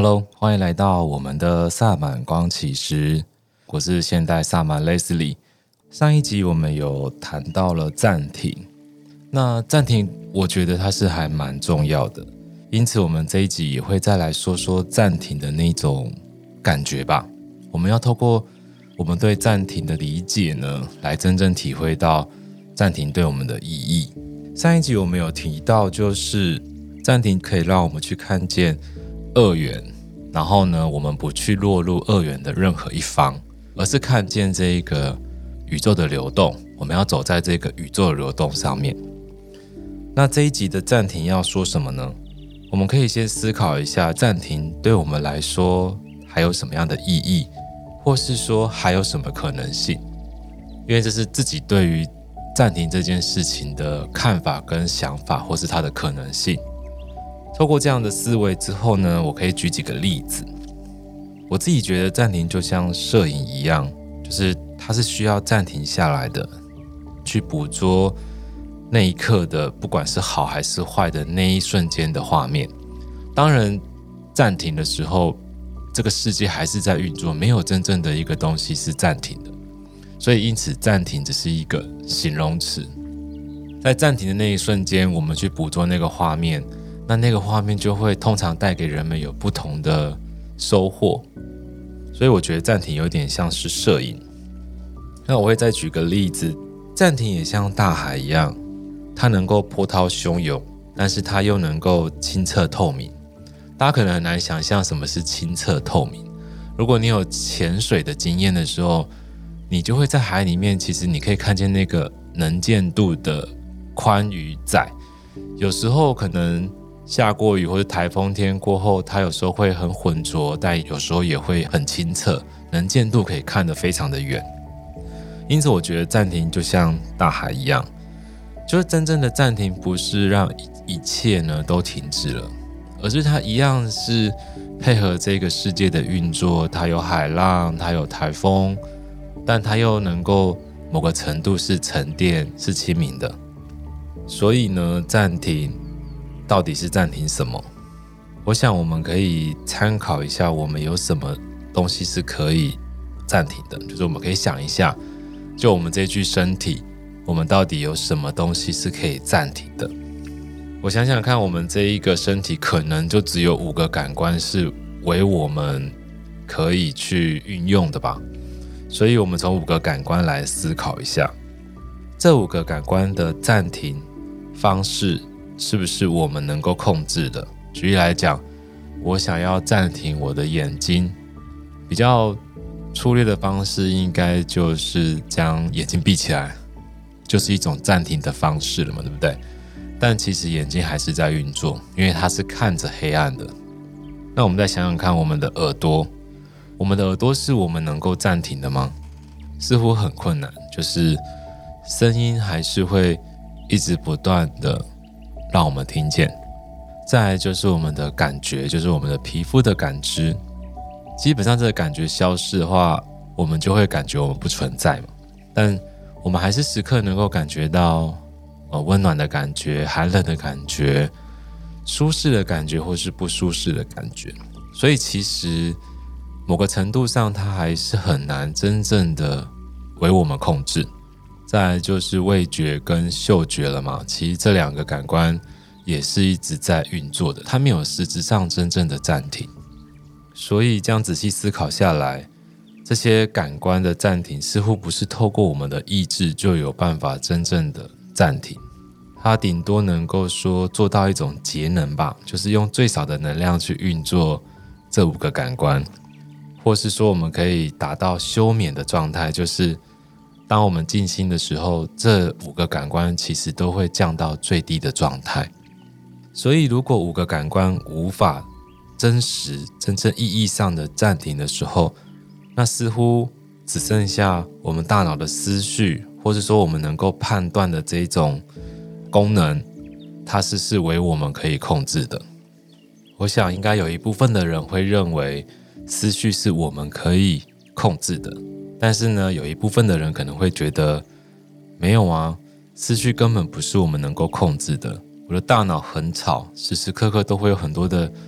Hello， 欢迎来到我们的萨满光启时，我是现代萨满 Leslie。上一集我们有谈到了暂停，那暂停我觉得它是还蛮重要的，因此我们这一集也会再来说说暂停的那种感觉吧。我们要透过我们对暂停的理解呢，来真正体会到暂停对我们的意义。上一集我们有提到，就是暂停可以让我们去看见二元，然后呢，我们不去落入二元的任何一方，而是看见这一个宇宙的流动，我们要走在这个宇宙的流动上面。那这一集的暂停要说什么呢？我们可以先思考一下，暂停对我们来说还有什么样的意义，或是说还有什么可能性？因为这是自己对于暂停这件事情的看法跟想法，或是它的可能性。透过这样的思维之后呢，我可以举几个例子。我自己觉得暂停就像摄影一样，就是它是需要暂停下来的，去捕捉那一刻的不管是好还是坏的那一瞬间的画面。当然暂停的时候，这个世界还是在运作，没有真正的一个东西是暂停的，所以因此暂停只是一个形容词。在暂停的那一瞬间，我们去捕捉那个画面，那个画面就会通常带给人们有不同的收获。所以我觉得暂停有点像是摄影。那我会再举个例子，暂停也像大海一样，它能够波涛汹涌，但是它又能够清澈透明。大家可能很难想象什么是清澈透明。如果你有潜水的经验的时候，你就会在海里面，其实你可以看见那个能见度的宽与窄。有时候可能下过雨或者台风天过后，它有时候会很浑浊，但有时候也会很清澈，能见度可以看得非常的远。因此我觉得暂停就像大海一样，就是真正的暂停不是让一切呢都停止了，而是它一样是配合这个世界的运作，它有海浪，它有台风，但它又能够某个程度是沉淀，是清明的。所以呢，暂停到底是暂停什么？我想我们可以参考一下，我们有什么东西是可以暂停的，就是我们可以想一下，就我们这具身体，我们到底有什么东西是可以暂停的？我想想看，我们这一个身体可能就只有5个感官是为我们可以去运用的吧。所以我们从5个感官来思考一下，这5个感官的暂停方式是不是我们能够控制的？举例来讲，我想要暂停我的眼睛，比较粗略的方式应该就是将眼睛闭起来，就是一种暂停的方式了嘛，对不对？但其实眼睛还是在运作，因为它是看着黑暗的。那我们再想想看，我们的耳朵，我们的耳朵是我们能够暂停的吗？似乎很困难，就是声音还是会一直不断的让我们听见。再来就是我们的感觉，就是我们的皮肤的感知。基本上这个感觉消失的话，我们就会感觉我们不存在嘛。但我们还是时刻能够感觉到温暖的感觉、寒冷的感觉、舒适的感觉或是不舒适的感觉。所以其实某个程度上它还是很难真正的为我们控制。再来就是味觉跟嗅觉了嘛，其实这2个感官也是一直在运作的，它没有实质上真正的暂停。所以这样仔细思考下来，这些感官的暂停似乎不是透过我们的意志就有办法真正的暂停，它顶多能够说做到一种节能吧，就是用最少的能量去运作这5个感官，或是说我们可以达到休眠的状态，就是当我们静心的时候，这5个感官其实都会降到最低的状态。所以如果5个感官无法真正意义上的暂停的时候，那似乎只剩下我们大脑的思绪，或是说我们能够判断的这种功能，它是为我们可以控制的。我想应该有一部分的人会认为思绪是我们可以控制的，但是呢，有一部分的人可能会觉得没有啊，思绪根本不是我们能够控制的。我的大脑很吵，时时刻刻都会有很多的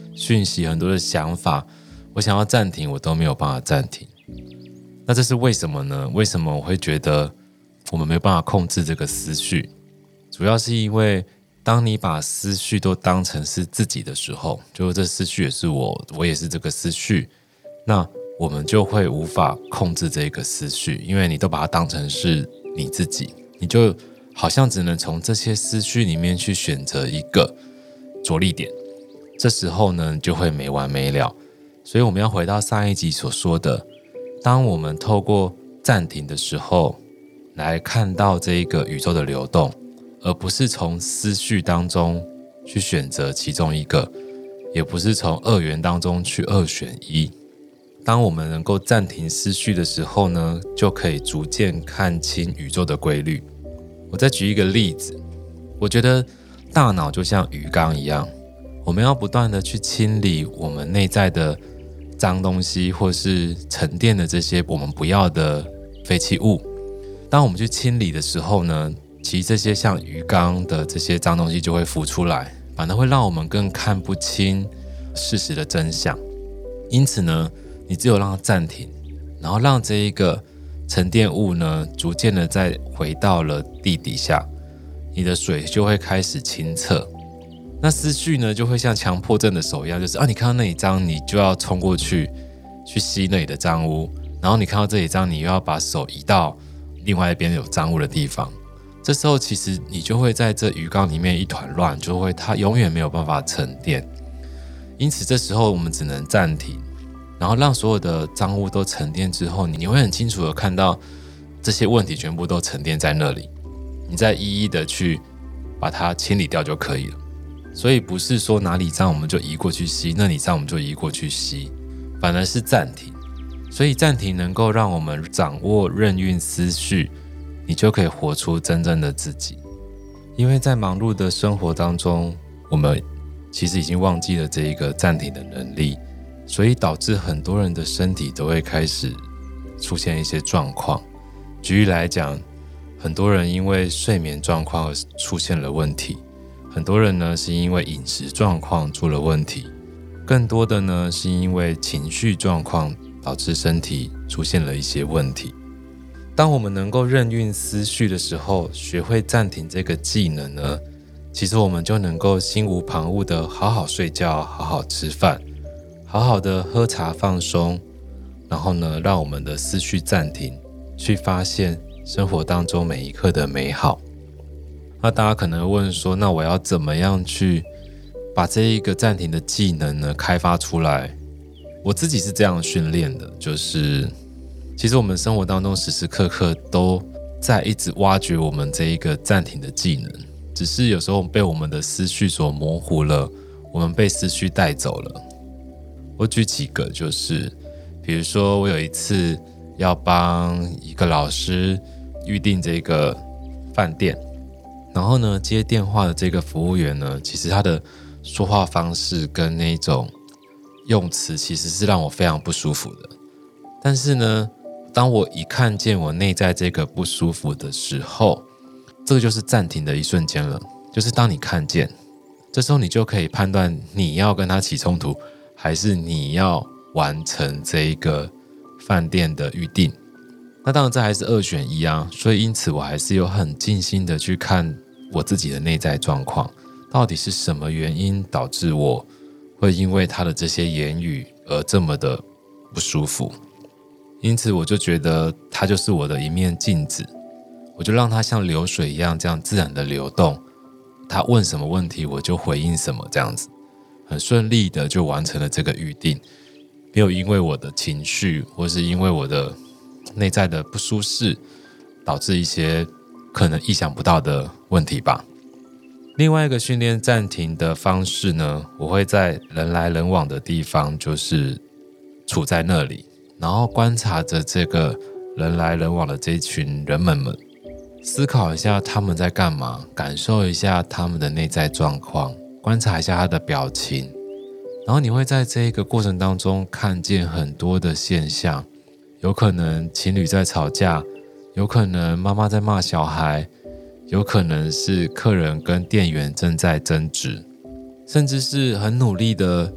讯息、很多的想法，我想要暂停，我都没有办法暂停。那这是为什么呢？为什么我会觉得我们没有办法控制这个思绪？主要是因为当你把思绪都当成是自己的时候，就这思绪也是我，我也是这个思绪，那我们就会无法控制这个思绪，因为你都把它当成是你自己，你就好像只能从这些思绪里面去选择一个着力点，这时候呢就会没完没了。所以我们要回到上一集所说的，当我们透过暂停的时候来看到这一个宇宙的流动，而不是从思绪当中去选择其中一个，也不是从二元当中去二选一。当我们能够暂停思绪的时候呢，就可以逐渐看清宇宙的规律。我再举一个例子，我觉得大脑就像鱼缸一样，我们要不断的去清理我们内在的脏东西，或是沉淀的这些我们不要的废弃物。当我们去清理的时候呢，其实这些像鱼缸的这些脏东西就会浮出来，反而会让我们更看不清事实的真相。因此呢，你只有让它暂停，然后让这一个沉淀物呢逐渐的再回到了地底下，你的水就会开始清澈。那思绪呢就会像强迫症的手一样，就是你看到那里脏，你就要冲过去吸那里的脏污，然后你看到这里脏，你又要把手移到另外一边有脏污的地方。这时候其实你就会在这鱼缸里面一团乱，它永远没有办法沉淀。因此这时候我们只能暂停，然后让所有的脏污都沉淀之后，你会很清楚的看到这些问题全部都沉淀在那里，你再一一的去把它清理掉就可以了。所以不是说哪里脏我们就移过去吸，那里脏我们就移过去吸，反而是暂停。所以暂停能够让我们掌握任运思绪，你就可以活出真正的自己。因为在忙碌的生活当中，我们其实已经忘记了这一个暂停的能力，所以导致很多人的身体都会开始出现一些状况。举例来讲，很多人因为睡眠状况而出现了问题，很多人呢是因为饮食状况出了问题，更多的呢是因为情绪状况导致身体出现了一些问题。当我们能够任运思绪的时候，学会暂停这个技能呢，其实我们就能够心无旁骛的好好睡觉，好好吃饭，好好的喝茶放松，然后呢让我们的思绪暂停，去发现生活当中每一刻的美好。那大家可能会问说，那我要怎么样去把这一个暂停的技能呢开发出来？我自己是这样训练的，就是其实我们生活当中时时刻刻都在一直挖掘我们这一个暂停的技能，只是有时候被我们的思绪所模糊了，我们被思绪带走了。我举几个，就是比如说我有一次要帮一个老师预定这个饭店，然后呢接电话的这个服务员呢，其实他的说话方式跟那种用词其实是让我非常不舒服的。但是呢，当我一看见我内在这个不舒服的时候，这个就是暂停的一瞬间了。就是当你看见，这时候你就可以判断你要跟他起冲突，还是你要完成这一个饭店的预定。那当然这还是二选一啊，所以因此我还是有很尽心的去看我自己的内在状况，到底是什么原因导致我会因为他的这些言语而这么的不舒服。因此我就觉得他就是我的一面镜子，我就让他像流水一样这样自然的流动，他问什么问题我就回应什么，这样子很顺利的就完成了这个预定，没有因为我的情绪或是因为我的内在的不舒适导致一些可能意想不到的问题吧。另外一个训练暂停的方式呢，我会在人来人往的地方就是处在那里，然后观察着这个人来人往的这群人们，思考一下他们在干嘛，感受一下他们的内在状况，观察一下他的表情，然后你会在这个过程当中看见很多的现象，有可能情侣在吵架，有可能妈妈在骂小孩，有可能是客人跟店员正在争执，甚至是很努力的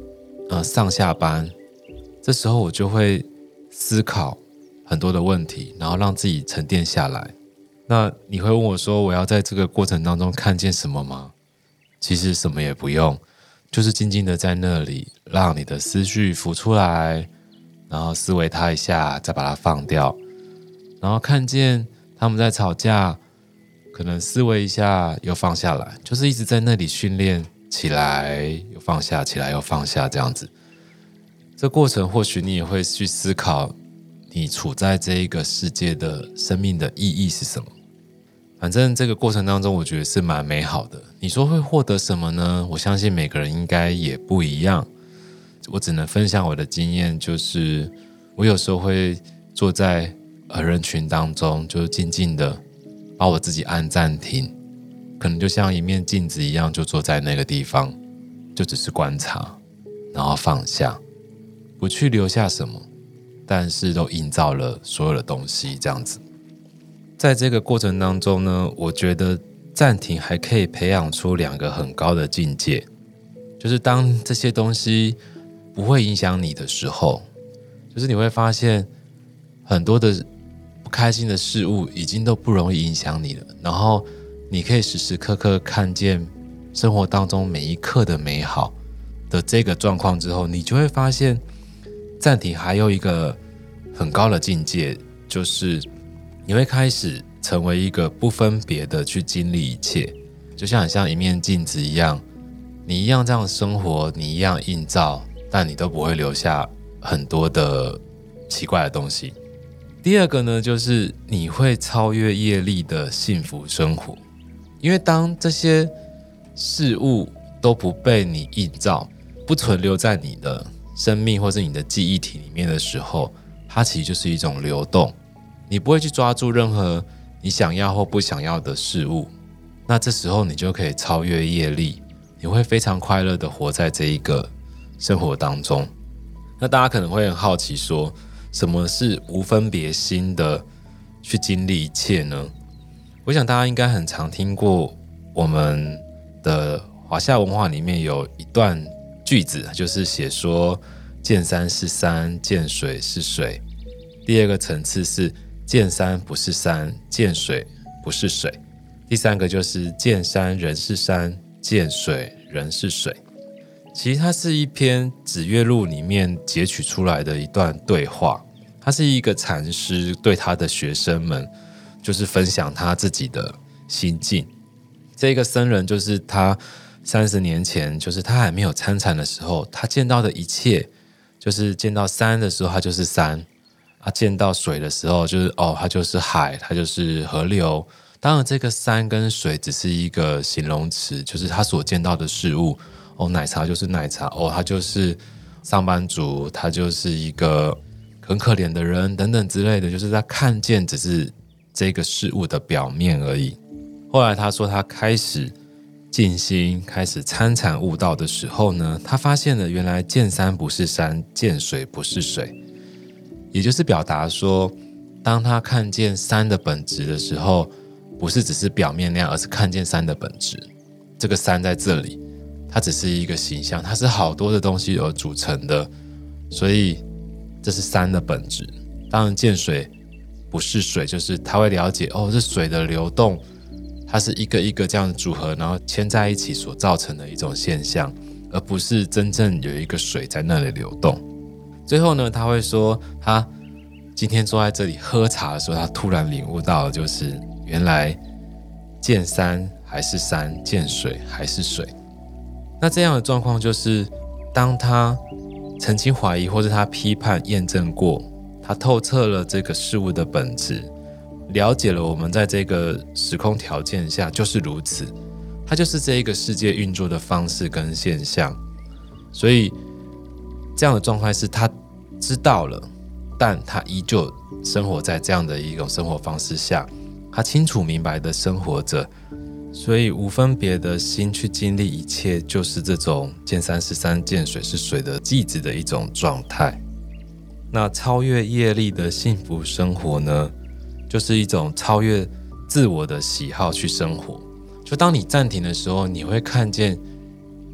上下班，这时候我就会思考很多的问题，然后让自己沉淀下来。那你会问我说，我要在这个过程当中看见什么吗？其实什么也不用，就是静静的在那里，让你的思绪浮出来，然后思维它一下，再把它放掉，然后看见他们在吵架，可能思维一下又放下来，就是一直在那里训练，起来又放下，起来又放下，这样子。这过程或许你也会去思考，你处在这一个世界的生命的意义是什么。反正这个过程当中，我觉得是蛮美好的。你说会获得什么呢？我相信每个人应该也不一样。我只能分享我的经验，就是我有时候会坐在人群当中，就是静静的把我自己按暂停，可能就像一面镜子一样，就坐在那个地方，就只是观察，然后放下，不去留下什么，但是都营造了所有的东西，这样子。在这个过程当中呢，我觉得暂停还可以培养出2个很高的境界，就是当这些东西不会影响你的时候，就是你会发现很多的不开心的事物已经都不容易影响你了，然后你可以时时刻刻看见生活当中每一刻的美好的这个状况之后，你就会发现暂停还有一个很高的境界，就是你会开始成为一个不分别的去经历一切，就像很像一面镜子一样，你一样这样生活，你一样映照，但你都不会留下很多的奇怪的东西。第2个呢，就是你会超越业力的幸福生活，因为当这些事物都不被你映照，不存留在你的生命或是你的记忆体里面的时候，它其实就是一种流动，你不会去抓住任何你想要或不想要的事物，那这时候你就可以超越业力，你会非常快乐的活在这一个生活当中。那大家可能会很好奇说，什么是无分别心的去经历一切呢？我想大家应该很常听过我们的华夏文化里面有一段句子，就是写说见山是山，见水是水。第2个层次是见山不是山，见水不是水。第3个就是见山人是山，见水人是水。其实它是一篇指月录里面截取出来的一段对话，它是一个禅师对他的学生们就是分享他自己的心境。这个僧人就是他30年前，就是他还没有参禅的时候，他见到的一切，就是见到山的时候它就是山，见到水的时候就是它就是海，它就是河流。当然这个山跟水只是一个形容词，就是他所见到的事物。奶茶就是奶茶，他就是上班族，他就是一个很可怜的人等等之类的，就是他看见只是这个事物的表面而已。后来他说他开始静心，开始参禅悟道的时候呢，他发现了原来见山不是山，见水不是水，也就是表达说，当他看见山的本质的时候，不是只是表面那样，而是看见山的本质。这个山在这里，它只是一个形象，它是好多的东西而组成的，所以这是山的本质。当然见水不是水，就是他会了解这水的流动，它是一个一个这样的组合，然后牵在一起所造成的一种现象，而不是真正有一个水在那里流动。最后呢，他会说他今天坐在这里喝茶的时候，他突然领悟到的就是原来见山还是山，见水还是水。那这样的状况就是当他曾经怀疑或是他批判验证过，他透彻了这个事物的本质，了解了我们在这个时空条件下就是如此，它就是这一个世界运作的方式跟现象。所以这样的状态是他知道了，但他依旧生活在这样的一种生活方式下，他清楚明白的生活着。所以无分别的心去经历一切，就是这种见山是山，见水是水的寂止的一种状态。那超越业力的幸福生活呢，就是一种超越自我的喜好去生活。就当你暂停的时候，你会看见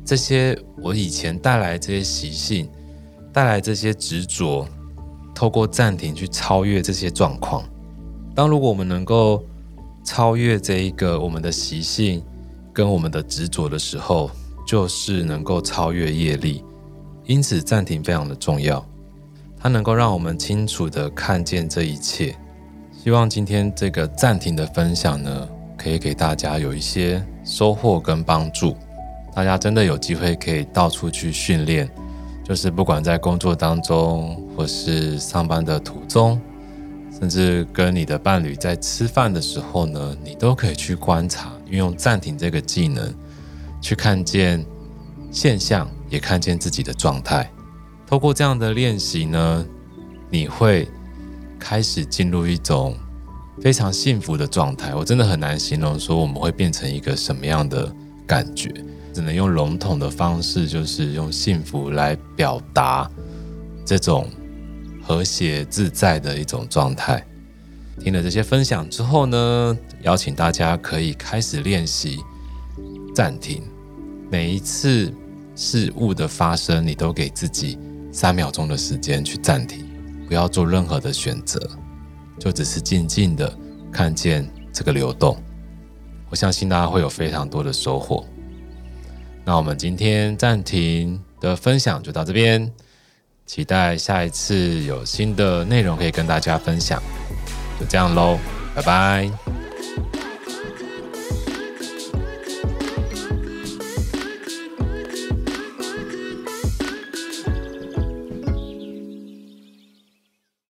这些我以前带来这些习性，带来这些执着，透过暂停去超越这些状况。如果我们能够超越这一个我们的习性跟我们的执着的时候，就是能够超越业力。因此暂停非常的重要，它能够让我们清楚的看见这一切。希望今天这个暂停的分享呢，可以给大家有一些收获跟帮助。大家真的有机会可以到处去训练，就是不管在工作当中，或是上班的途中，甚至跟你的伴侣在吃饭的时候呢，你都可以去观察，运用暂停这个技能，去看见现象，也看见自己的状态。透过这样的练习呢，你会开始进入一种非常幸福的状态。我真的很难形容说我们会变成一个什么样的感觉，只能用笼统的方式，就是用幸福来表达这种和谐自在的一种状态。听了这些分享之后呢，邀请大家可以开始练习暂停。每一次事物的发生，你都给自己3秒钟的时间去暂停，不要做任何的选择，就只是静静的看见这个流动。我相信大家会有非常多的收获。那我们今天暂停的分享就到这边，期待下一次有新的内容可以跟大家分享。就这样咯，拜拜。